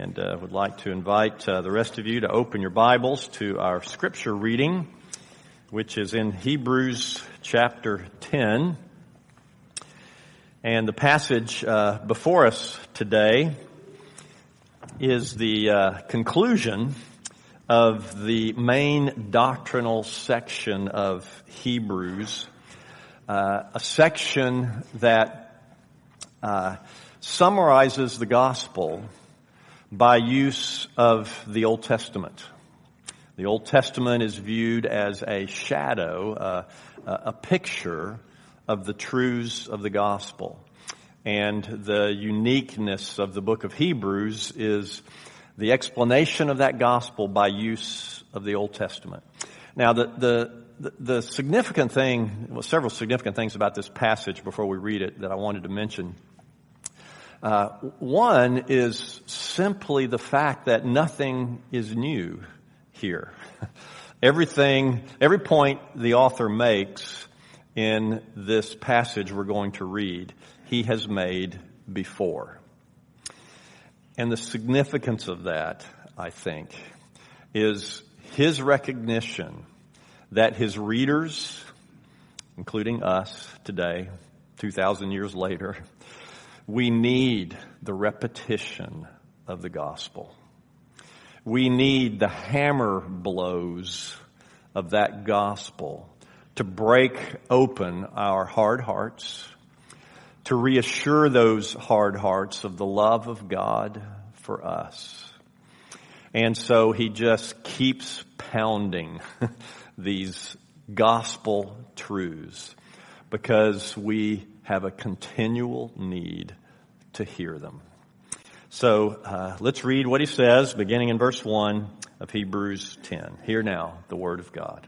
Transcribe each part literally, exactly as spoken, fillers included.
and uh, would like to invite uh, the rest of you to open your Bibles to our scripture reading, which is in Hebrews chapter ten. And the passage uh, before us today is the uh, conclusion of the main doctrinal section of Hebrews, uh, a section that uh, summarizes the gospel by use of the Old Testament. The Old Testament is viewed as a shadow, uh, a picture of the truths of the gospel. And the uniqueness of the book of Hebrews is the explanation of that gospel by use of the Old Testament. Now, the the the significant thing, well, several significant things about this passage before we read it that I wanted to mention. Uh, one is simply the fact that nothing is new here. Everything, every point the author makes in this passage we're going to read, he has made before. And the significance of that, I think, is his recognition that his readers, including us today, two thousand years later, we need the repetition of the gospel. We need the hammer blows of that gospel to break open our hard hearts, to reassure those hard hearts of the love of God for us. And so he just keeps pounding these gospel truths because we have a continual need to hear them. So uh, let's read what he says, beginning in verse one of Hebrews ten. Hear now the word of God.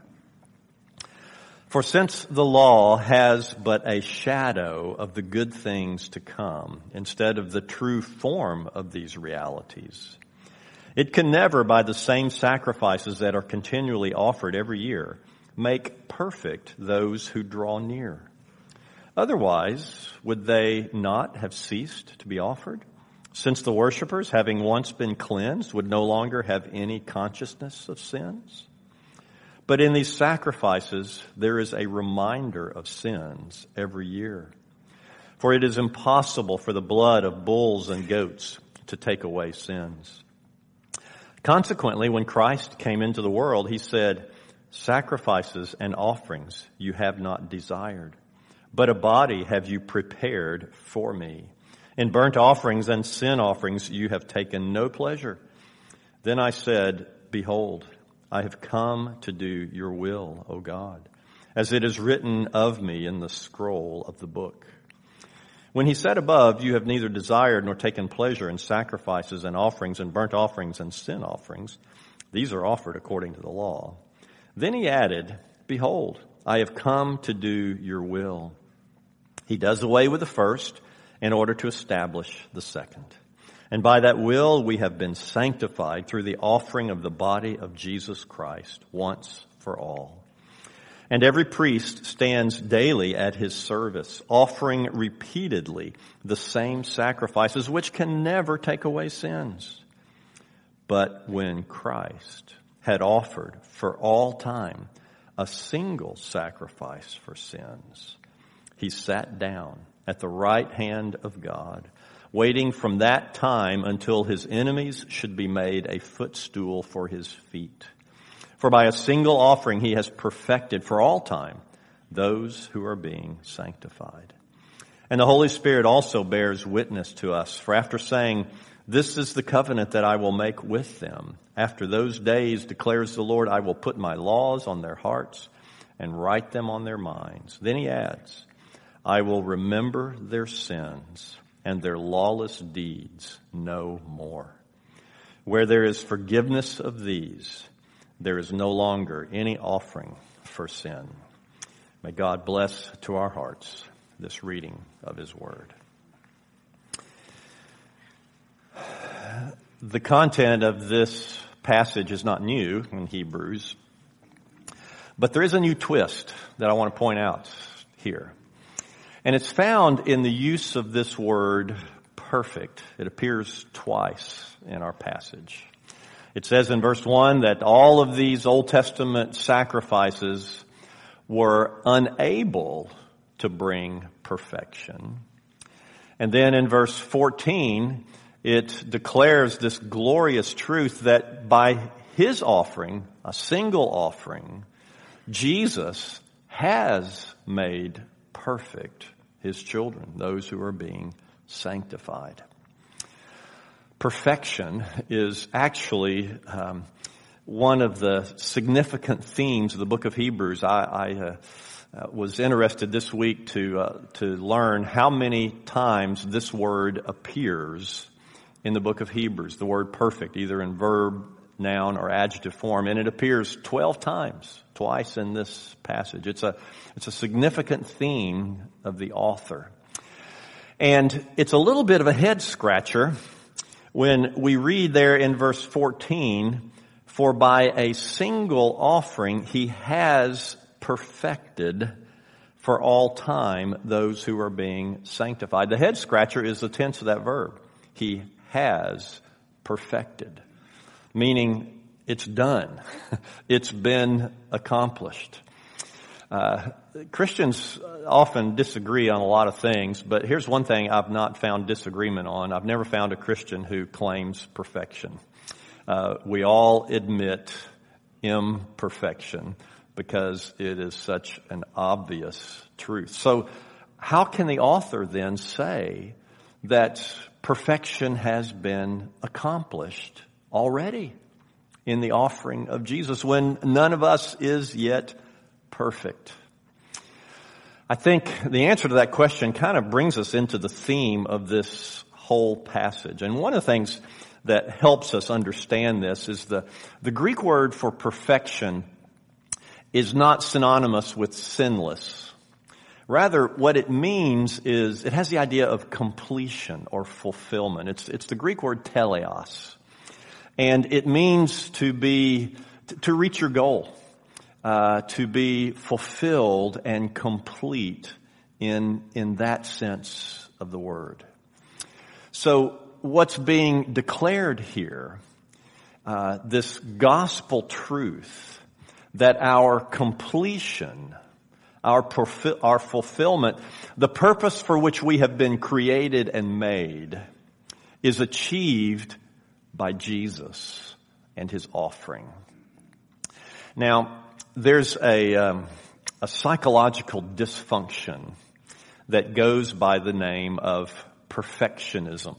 For since the law has but a shadow of the good things to come, instead of the true form of these realities, it can never, by the same sacrifices that are continually offered every year, make perfect those who draw near. Otherwise, would they not have ceased to be offered? Since the worshipers, having once been cleansed, would no longer have any consciousness of sins? But in these sacrifices, there is a reminder of sins every year. For it is impossible for the blood of bulls and goats to take away sins. Consequently, when Christ came into the world, he said, "Sacrifices and offerings you have not desired, but a body have you prepared for me. In burnt offerings and sin offerings you have taken no pleasure." Then I said, "Behold, I have come to do your will, O God, as it is written of me in the scroll of the book." When he said above, "You have neither desired nor taken pleasure in sacrifices and offerings and burnt offerings and sin offerings," these are offered according to the law. Then he added, "Behold, I have come to do your will." He does away with the first in order to establish the second. And by that will we have been sanctified through the offering of the body of Jesus Christ once for all. And every priest stands daily at his service, offering repeatedly the same sacrifices which can never take away sins. But when Christ had offered for all time a single sacrifice for sins, he sat down at the right hand of God, waiting from that time until his enemies should be made a footstool for his feet. For by a single offering he has perfected for all time those who are being sanctified. And the Holy Spirit also bears witness to us, for after saying, "This is the covenant that I will make with them. After those days, declares the Lord, I will put my laws on their hearts and write them on their minds." Then he adds, "I will remember their sins and their lawless deeds no more. Where there is forgiveness of these, there is no longer any offering for sin." May God bless to our hearts this reading of his word. The content of this passage is not new in Hebrews, but there is a new twist that I want to point out here. And it's found in the use of this word perfect. It appears twice in our passage. It says in verse one that all of these Old Testament sacrifices were unable to bring perfection. And then in verse fourteen, it declares this glorious truth that by his offering, a single offering, Jesus has made perfect his children, those who are being sanctified. Perfection is actually um, one of the significant themes of the book of Hebrews. I, I uh, uh, was interested this week to uh, to learn how many times this word appears in the book of Hebrews, the word perfect, either in verb, noun, or adjective form, and it appears twelve times, twice in this passage. It's a it's a significant theme of the author. And it's a little bit of a head scratcher when we read there in verse fourteen, for by a single offering he has perfected for all time those who are being sanctified. The head scratcher is the tense of that verb. He has perfected, meaning it's done. It's been accomplished. Uh, Christians often disagree on a lot of things, but here's one thing I've not found disagreement on. I've never found a Christian who claims perfection. Uh, we all admit imperfection because it is such an obvious truth. So how can the author then say that perfection has been accomplished already in the offering of Jesus when none of us is yet perfect? I think the answer to that question kind of brings us into the theme of this whole passage. And one of the things that helps us understand this is the, the Greek word for perfection is not synonymous with sinless. Rather, what it means is it has the idea of completion or fulfillment. It's, it's the Greek word teleos. And it means to be, to reach your goal, uh, to be fulfilled and complete in, in that sense of the word. So what's being declared here, uh, this gospel truth that our completion, our profi- our fulfillment, the purpose for which we have been created and made is achieved by Jesus and his offering. Now, there's a, um, a psychological dysfunction that goes by the name of perfectionism.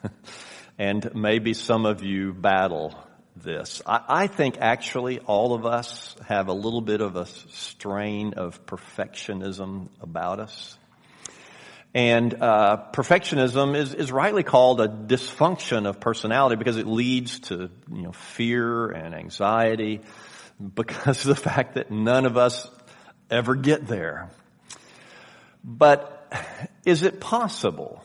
And maybe some of you battle this. I, I think actually all of us have a little bit of a strain of perfectionism about us. And uh perfectionism is, is rightly called a dysfunction of personality because it leads to, you know, fear and anxiety because of the fact that none of us ever get there. But is it possible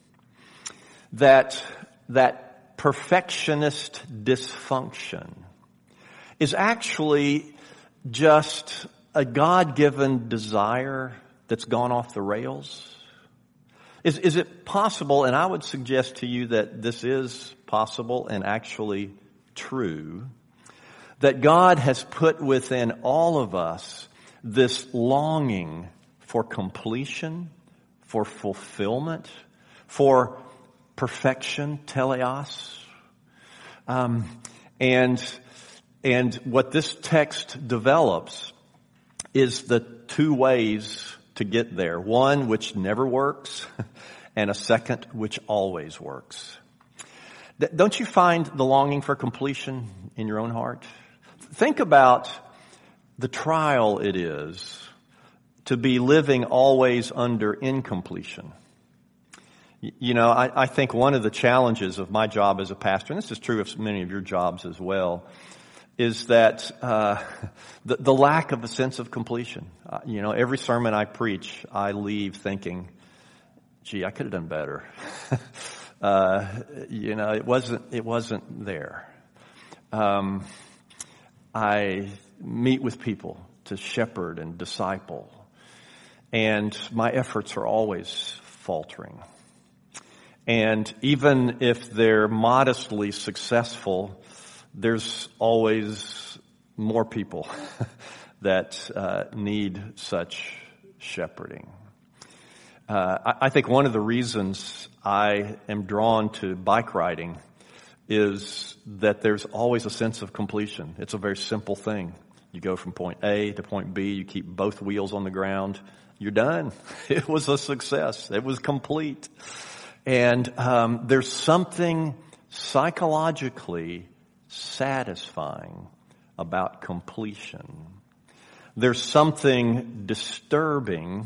that that perfectionist dysfunction is actually just a God-given desire that's gone off the rails? Is, is it possible, and I would suggest to you that this is possible and actually true, that God has put within all of us this longing for completion, for fulfillment, for perfection, teleos. Um, and, and what this text develops is the two ways to get there. One which never works, and a second which always works. Don't you find the longing for completion in your own heart? Think about the trial it is to be living always under incompletion. You know, I, I think one of the challenges of my job as a pastor, and this is true of many of your jobs as well, is that uh the, the lack of a sense of completion. Uh, you know, every sermon I preach, I leave thinking, gee, I could have done better. uh you know, it wasn't it wasn't there. Um I meet with people to shepherd and disciple, and my efforts are always faltering. And even if they're modestly successful, there's always more people that uh, need such shepherding. Uh, I, I think one of the reasons I am drawn to bike riding is that there's always a sense of completion. It's a very simple thing. You go from point A to point B, you keep both wheels on the ground, you're done. It was a success. It was complete. And um, there's something psychologically satisfying about completion. There's something disturbing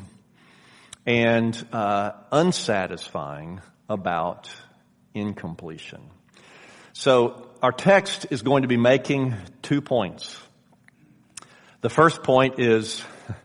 and uh, unsatisfying about incompletion. So our text is going to be making two points. The first point is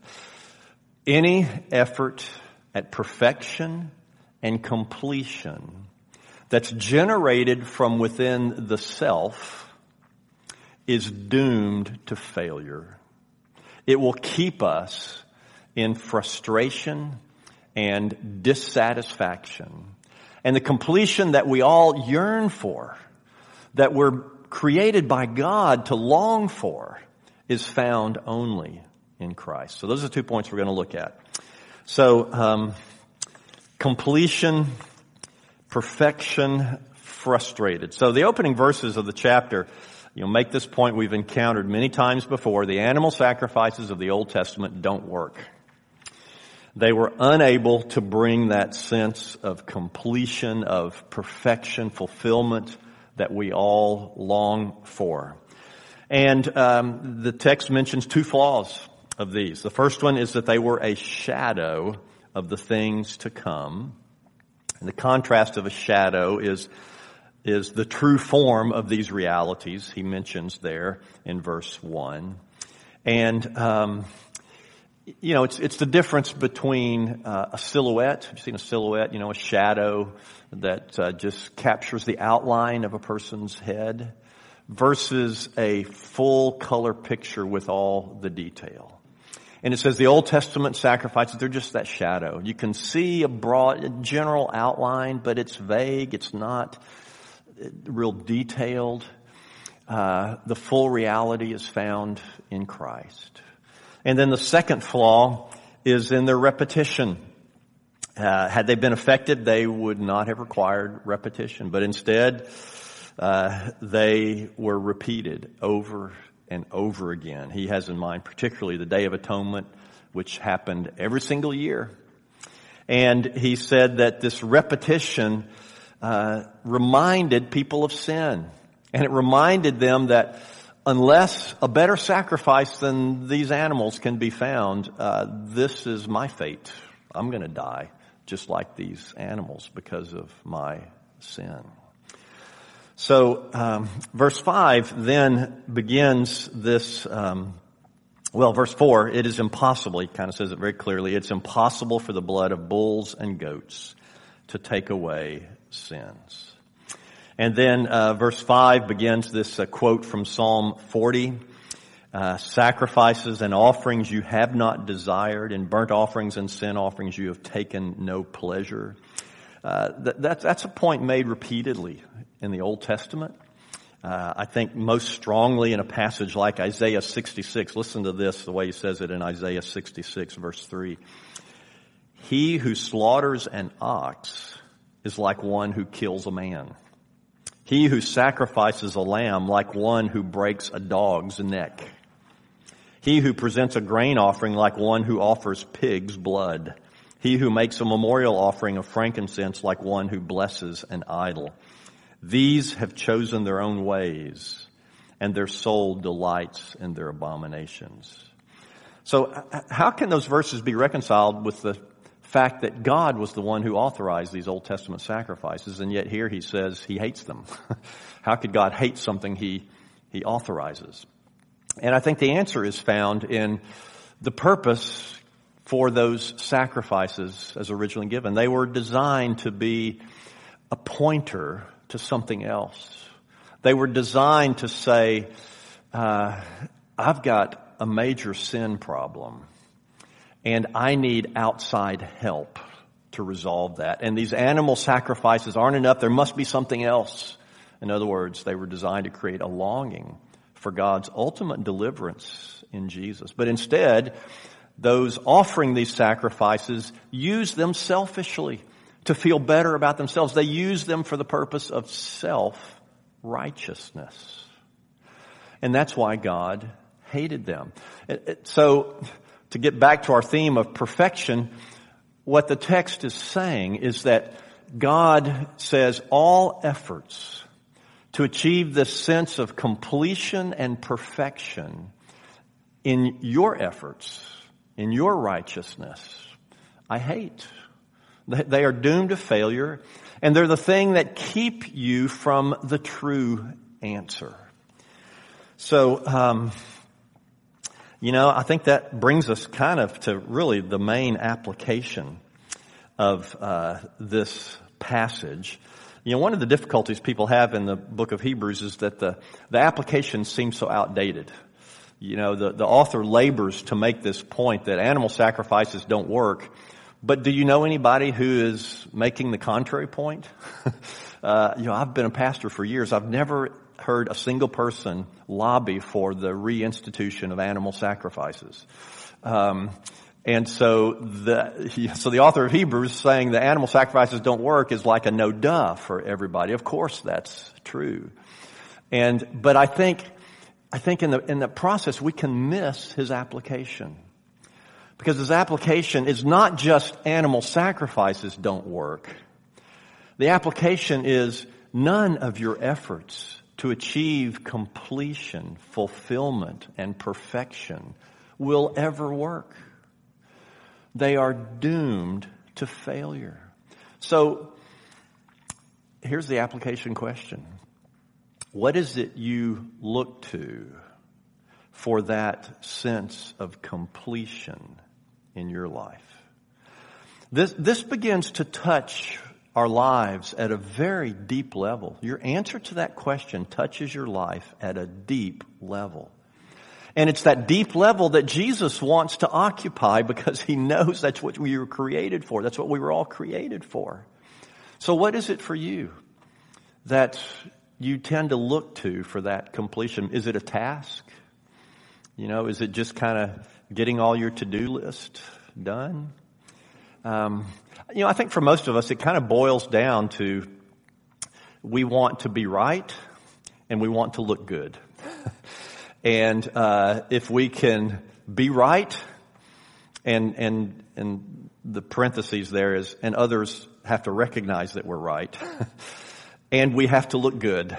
any effort at perfection and completion that's generated from within the self is doomed to failure. It will keep us in frustration and dissatisfaction. And the completion that we all yearn for, that we're created by God to long for, is found only in Christ. So those are the two points we're going to look at. So, um, completion, perfection, frustrated. So the opening verses of the chapter, you know, make this point we've encountered many times before. The animal sacrifices of the Old Testament don't work. They were unable to bring that sense of completion, of perfection, fulfillment that we all long for. And um, the text mentions two flaws of these. The first one is that they were a shadow of the things to come. And the contrast of a shadow is is the true form of these realities he mentions there in verse one. And um you know, it's it's the difference between uh, a silhouette. Have you seen a silhouette? You know, a shadow that uh, just captures the outline of a person's head versus a full color picture with all the detail. And it says the Old Testament sacrifices, they're just that shadow. You can see a broad, a general outline, but it's vague. It's not real detailed. Uh, the full reality is found in Christ. And then the second flaw is in their repetition. Uh, had they been effective, they would not have required repetition. But instead, uh, they were repeated over and over again. He has in mind particularly the Day of Atonement, which happened every single year. And he said that this repetition uh, reminded people of sin. And it reminded them that unless a better sacrifice than these animals can be found, uh, this is my fate. I'm going to die just like these animals because of my sin. So um, verse five then begins this, um, well, verse four, it is impossible, he kind of says it very clearly, it's impossible for the blood of bulls and goats to take away sins. And then uh, verse five begins this uh, quote from Psalm forty. Uh, sacrifices and offerings you have not desired, and burnt offerings and sin offerings you have taken no pleasure. Uh, that, that's, that's a point made repeatedly in the Old Testament. Uh, I think most strongly in a passage like Isaiah sixty-six. Listen to this, the way he says it in Isaiah sixty-six, verse three. He who slaughters an ox is like one who kills a man. He who sacrifices a lamb like one who breaks a dog's neck. He who presents a grain offering like one who offers pig's blood. He who makes a memorial offering of frankincense like one who blesses an idol. These have chosen their own ways, and their soul delights in their abominations. So how can those verses be reconciled with the fact that God was the one who authorized these Old Testament sacrifices, and yet here he says he hates them? How could God hate something he, he authorizes? And I think the answer is found in the purpose for those sacrifices as originally given. They were designed to be a pointer to something else. They were designed to say, uh, I've got a major sin problem, and I need outside help to resolve that. And these animal sacrifices aren't enough. There must be something else. In other words, they were designed to create a longing for God's ultimate deliverance in Jesus. But instead, those offering these sacrifices use them selfishly to feel better about themselves. They use them for the purpose of self-righteousness. And that's why God hated them. So, to get back to our theme of perfection, what the text is saying is that God says all efforts to achieve this sense of completion and perfection in your efforts, in your righteousness, I hate. They are doomed to failure, and they're the thing that keep you from the true answer. So, um, you know, I think that brings us kind of to really the main application of uh, this passage. You know, one of the difficulties people have in the book of Hebrews is that the, the application seems so outdated. You know, the, the author labors to make this point that animal sacrifices don't work. But do you know anybody who is making the contrary point? uh, you know, I've been a pastor for years. I've never heard a single person lobby for the reinstitution of animal sacrifices. Um, and so the, so the author of Hebrews saying the animal sacrifices don't work is like a no duh for everybody. Of course that's true. And, but I think, I think in the, in the process we can miss his application. Because his application is not just animal sacrifices don't work. The application is none of your efforts to achieve completion, fulfillment, and perfection will ever work. They are doomed to failure. So, here's the application question. What is it you look to for that sense of completion in your life? This, this begins to touch our lives at a very deep level. Your answer to that question touches your life at a deep level. And it's that deep level that Jesus wants to occupy because he knows that's what we were created for. That's what we were all created for. So what is it for you that you tend to look to for that completion? Is it a task? You know, is it just kind of getting all your to-do list done? Um, you know, I think for most of us, it kind of boils down to we want to be right and we want to look good. and uh, if we can be right, and and and the parentheses there is, and others have to recognize that we're right, and we have to look good.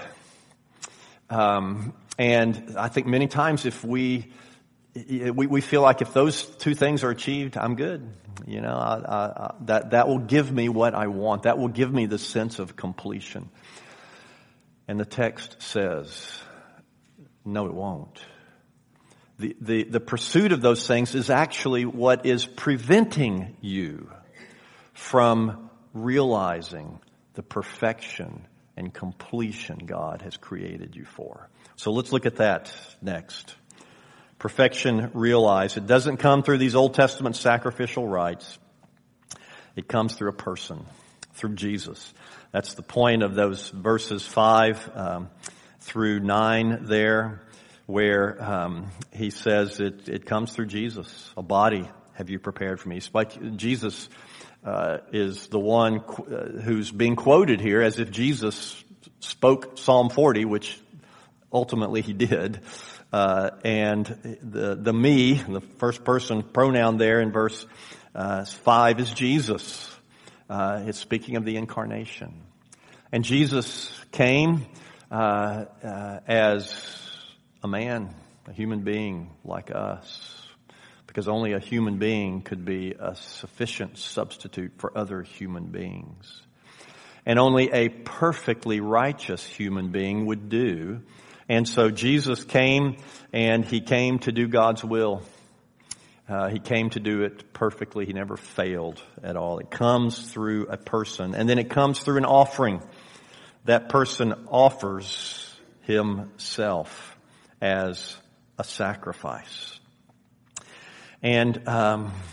Um, and I think many times if we We, we feel like if those two things are achieved, I'm good. You know, I, I, I, that, that will give me what I want. That will give me the sense of completion. And the text says, no, it won't. The, the, the pursuit of those things is actually what is preventing you from realizing the perfection and completion God has created you for. So let's look at that next. Perfection realized. It doesn't come through these Old Testament sacrificial rites. It comes through a person, through Jesus. That's the point of those verses five um, through nine there, where um, he says it, it comes through Jesus. A body have you prepared for me. Jesus uh, is the one qu- uh, who's being quoted here as if Jesus spoke Psalm forty, which ultimately he did. Uh, and the, the me, the first person pronoun there in verse, uh, five is Jesus. Uh, it's speaking of the incarnation. And Jesus came, uh, uh, as a man, a human being like us. Because only a human being could be a sufficient substitute for other human beings. And only a perfectly righteous human being would do. And so Jesus came, and he came to do God's will. Uh, he came to do it perfectly. He never failed at all. It comes through a person, and then it comes through an offering. That person offers himself as a sacrifice. And um,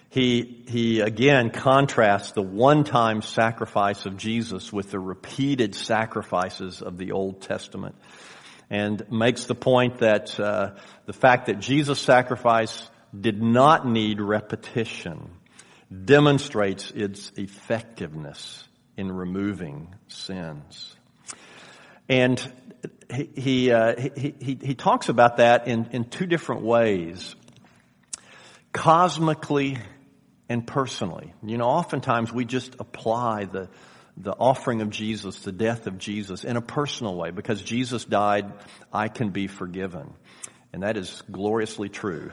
He, he again contrasts the one-time sacrifice of Jesus with the repeated sacrifices of the Old Testament, and makes the point that uh, the fact that Jesus' sacrifice did not need repetition demonstrates its effectiveness in removing sins. And he he, uh, he, he, he talks about that in, in two different ways, cosmically and personally. You know, oftentimes we just apply the the offering of Jesus, the death of Jesus, in a personal way. Because Jesus died, I can be forgiven. And that is gloriously true.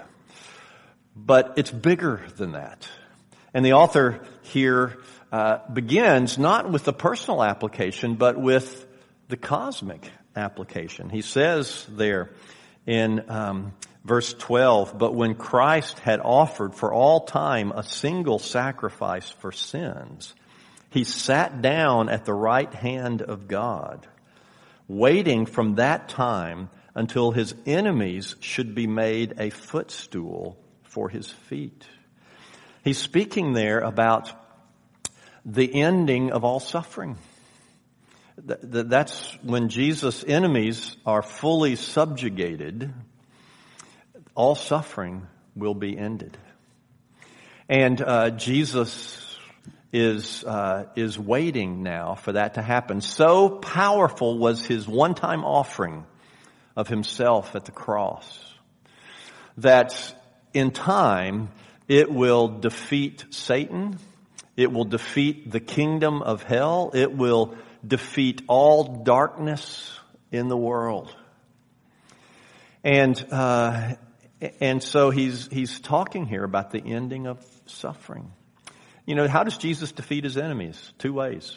But it's bigger than that. And the author here uh, begins not with the personal application, but with the cosmic application. He says there in um, verse twelve, "But when Christ had offered for all time a single sacrifice for sins, he sat down at the right hand of God, waiting from that time until his enemies should be made a footstool for his feet." He's speaking there about the ending of all suffering. That's when Jesus' enemies are fully subjugated, all suffering will be ended. And uh, Jesus is uh, is waiting now for that to happen. So powerful was his one-time offering of himself at the cross that in time it will defeat Satan, it will defeat the kingdom of hell, it will defeat all darkness in the world. And uh, and so he's he's talking here about the ending of suffering. You know, how does Jesus defeat his enemies? Two ways.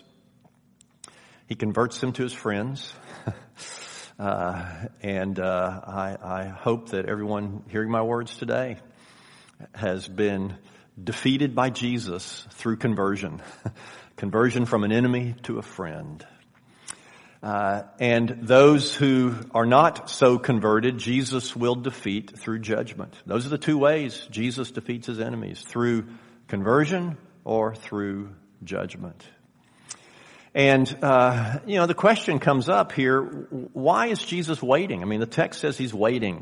He converts them to his friends. uh, and uh, I, I hope that everyone hearing my words today has been defeated by Jesus through conversion. Conversion from an enemy to a friend. Uh, and those who are not so converted, Jesus will defeat through judgment. Those are the two ways Jesus defeats his enemies, through conversion or through judgment. And, uh, you know, the question comes up here, why is Jesus waiting? I mean, the text says he's waiting.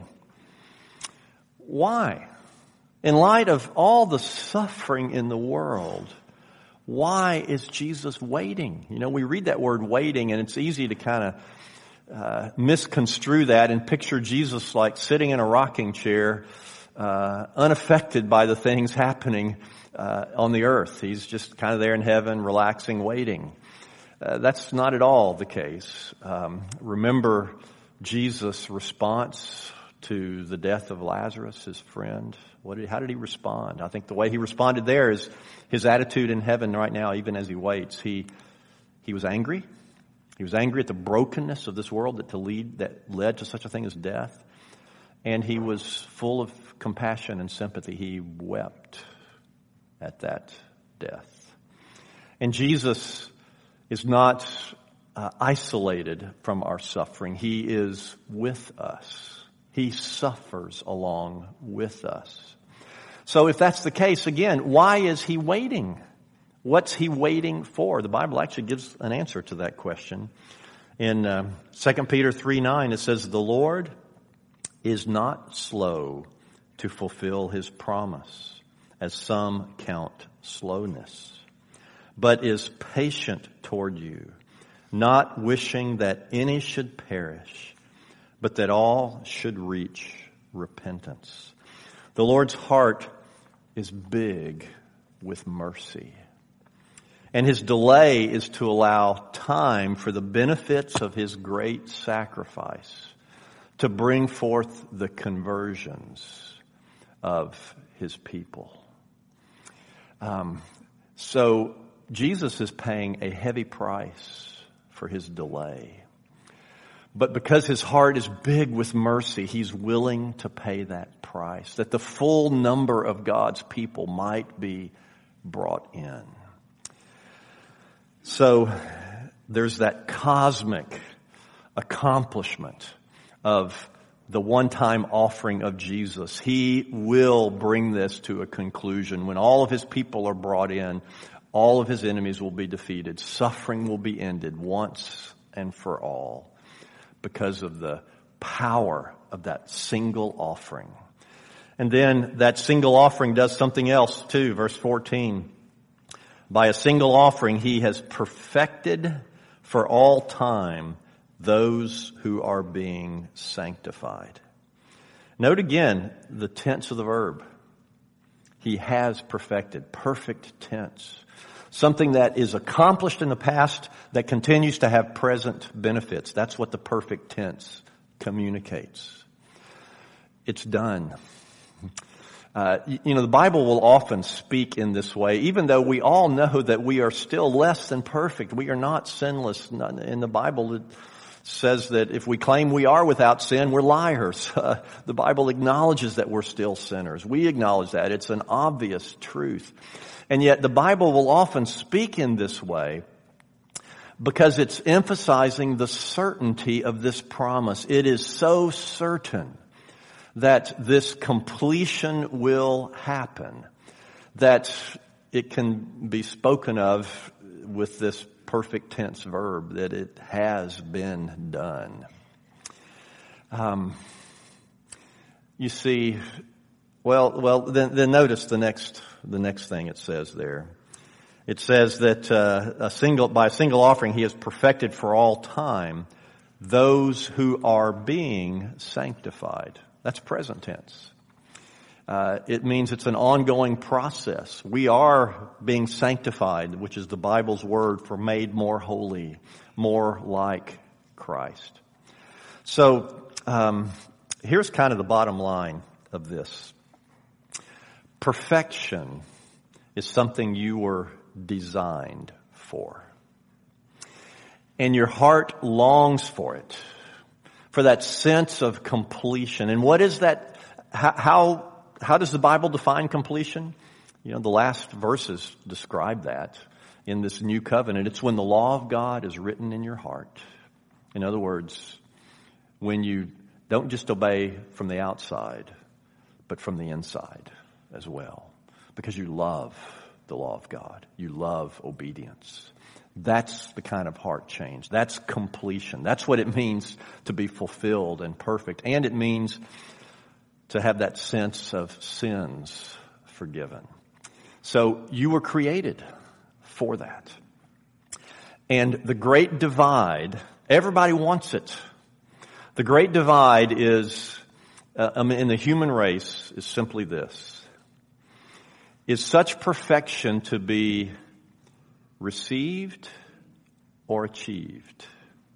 Why? In light of all the suffering in the world, why is Jesus waiting? You know, we read that word waiting, and it's easy to kind of uh, misconstrue that and picture Jesus like sitting in a rocking chair, uh, unaffected by the things happening uh, on the earth. He's just kind of there in heaven, relaxing, waiting. Uh, that's not at all the case. Um, remember Jesus' response to the death of Lazarus, his friend. What did, how did he respond? I think the way he responded there is his attitude in heaven right now, even as he waits. He he was angry. He was angry at the brokenness of this world that to lead that led to such a thing as death. And he was full of compassion and sympathy. He wept at that death. And Jesus is not uh, isolated from our suffering. He is with us. He suffers along with us. So if that's the case, again, why is he waiting? What's he waiting for? The Bible actually gives an answer to that question. In uh, Second Peter three nine, it says, "The Lord is not slow to fulfill his promise, as some count slowness, but is patient toward you, not wishing that any should perish, but that all should reach repentance." The Lord's heart is big with mercy. And his delay is to allow time for the benefits of his great sacrifice to bring forth the conversions of his people. Um, so Jesus is paying a heavy price for his delay. But because his heart is big with mercy, he's willing to pay that price, that the full number of God's people might be brought in. So there's that cosmic accomplishment of the one-time offering of Jesus. He will bring this to a conclusion. When all of his people are brought in, all of his enemies will be defeated. Suffering will be ended once and for all because of the power of that single offering. And then that single offering does something else too. Verse fourteen. By a single offering, he has perfected for all time those who are being sanctified. Note again the tense of the verb. He has perfected. Perfect tense. Something that is accomplished in the past that continues to have present benefits. That's what the perfect tense communicates. It's done. Uh, you know, the Bible will often speak in this way, even though we all know that we are still less than perfect. We are not sinless. In the Bible, it says that if we claim we are without sin, we're liars. Uh, the Bible acknowledges that we're still sinners. We acknowledge that. It's an obvious truth. And yet the Bible will often speak in this way because it's emphasizing the certainty of this promise. It is so certain that this completion will happen, that it can be spoken of with this perfect tense verb, that it has been done. Um, you see, well, well, then, then notice the next, the next thing it says there. It says that uh, a single, by a single offering, he has perfected for all time those who are being sanctified. That's present tense. Uh, it means it's an ongoing process. We are being sanctified, which is the Bible's word for made more holy, more like Christ. So um, here's kind of the bottom line of this. Perfection is something you were designed for. And your heart longs for it. For that sense of completion. And what is that? How, how, how does the Bible define completion? You know, the last verses describe that in this new covenant. It's when the law of God is written in your heart. In other words, when you don't just obey from the outside, but from the inside as well. Because you love the law of God. You love obedience. That's the kind of heart change. That's completion. That's what it means to be fulfilled and perfect. And it means to have that sense of sins forgiven. So you were created for that. And the great divide, everybody wants it. The great divide is, uh, in the human race, is simply this. Is such perfection to be received or achieved?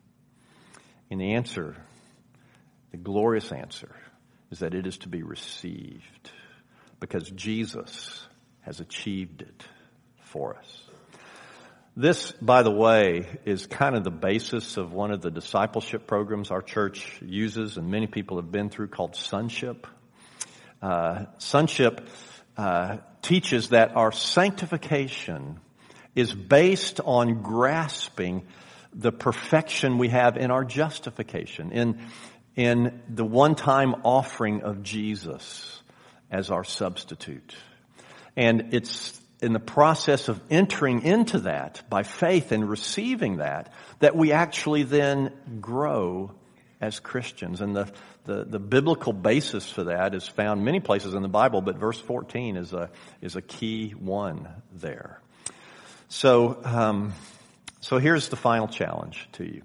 And the answer, the glorious answer, is that it is to be received because Jesus has achieved it for us. This, by the way, is kind of the basis of one of the discipleship programs our church uses and many people have been through called Sonship. Uh, sonship uh, teaches that our sanctification is based on grasping the perfection we have in our justification, in, in the one-time offering of Jesus as our substitute. And it's in the process of entering into that by faith and receiving that, that we actually then grow as Christians. And the, the, the biblical basis for that is found many places in the Bible, but verse fourteen is a, is a key one there. So, um, so here's the final challenge to you.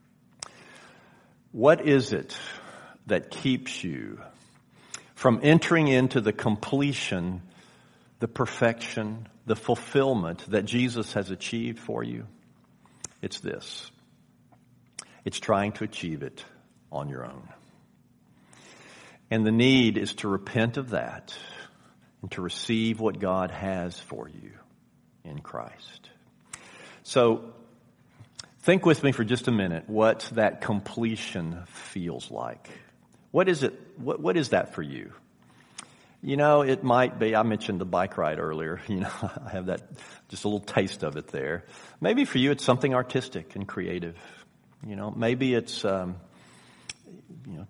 What is it that keeps you from entering into the completion, the perfection, the fulfillment that Jesus has achieved for you? It's this. It's trying to achieve it on your own. And the need is to repent of that and to receive what God has for you in Christ. So, think with me for just a minute what that completion feels like. What is it? What, what is that for you? You know, it might be, I mentioned the bike ride earlier. You know, I have that, just a little taste of it there. Maybe for you it's something artistic and creative. You know, maybe it's, um, you know,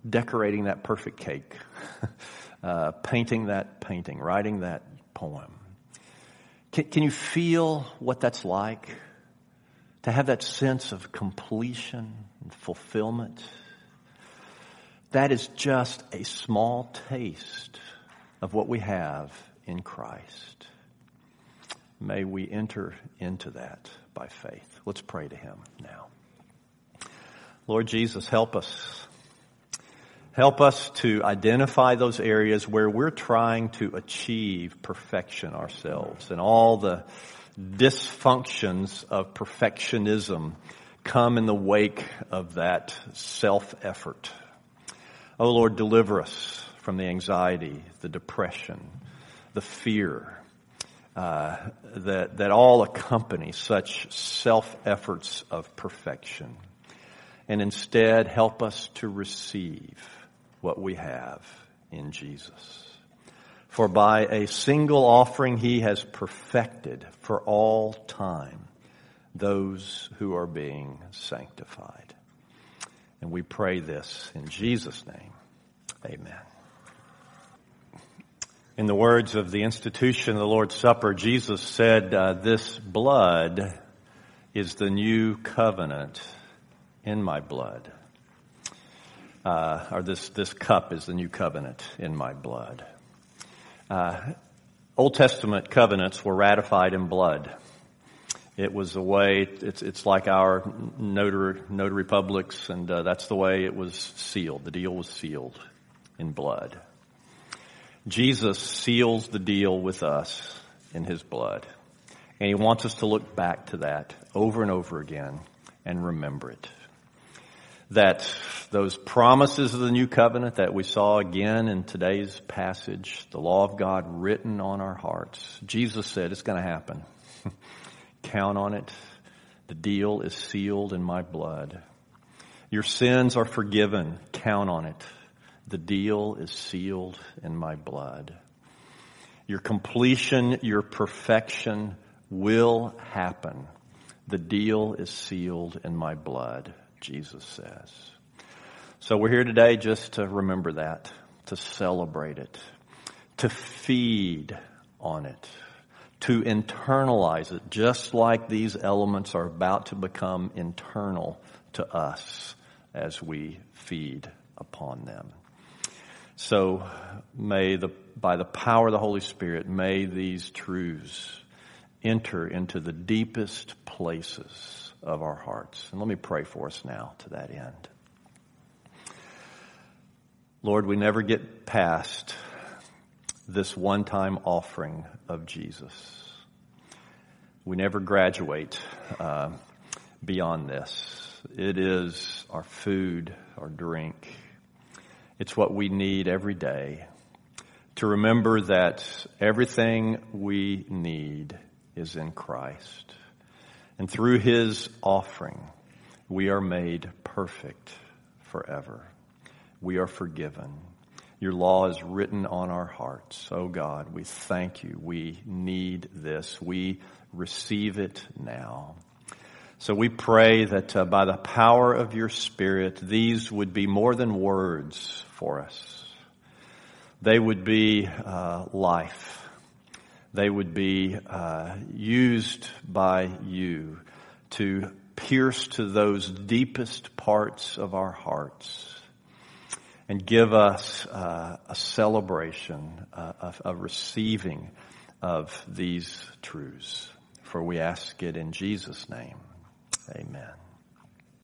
decorating that perfect cake, uh, painting that painting, writing that poem. Can, can you feel what that's like? To have that sense of completion and fulfillment? That is just a small taste of what we have in Christ. May we enter into that by faith. Let's pray to Him now. Lord Jesus, help us. Help us to identify those areas where we're trying to achieve perfection ourselves, and all the dysfunctions of perfectionism come in the wake of that self-effort. Oh Lord, deliver us from the anxiety, the depression, the fear uh, that that all accompany such self-efforts of perfection. And instead, help us to receive what we have in Jesus. For by a single offering He has perfected for all time those who are being sanctified. And we pray this in Jesus' name. Amen. In the words of the institution of the Lord's Supper, Jesus said, uh, this blood is the new covenant in my blood. Uh, or this, this cup is the new covenant in my blood. Uh, Old Testament covenants were ratified in blood. It was the way, it's it's like our notary, notary publics, and uh, that's the way it was sealed. The deal was sealed in blood. Jesus seals the deal with us in His blood. And He wants us to look back to that over and over again and remember it. That those promises of the new covenant that we saw again in today's passage, the law of God written on our hearts, Jesus said it's going to happen. Count on it. The deal is sealed in my blood. Your sins are forgiven. Count on it. The deal is sealed in my blood. Your completion, your perfection will happen. The deal is sealed in my blood, Jesus says. So we're here today just to remember that, to celebrate it, to feed on it, to internalize it, just like these elements are about to become internal to us as we feed upon them. So may the, by the power of the Holy Spirit, may these truths enter into the deepest places of our hearts. And let me pray for us now to that end. Lord, we never get past this one-time offering of Jesus. We never graduate uh, beyond this. It is our food, our drink. It's what we need every day to remember that everything we need is in Christ. And through His offering, we are made perfect forever. We are forgiven. Your law is written on our hearts. Oh God, we thank You. We need this. We receive it now. So we pray that uh, by the power of Your Spirit, these would be more than words for us. They would be uh, life. They would be uh, used by You to pierce to those deepest parts of our hearts and give us uh, a celebration, uh, of, a receiving of these truths. For we ask it in Jesus' name. Amen.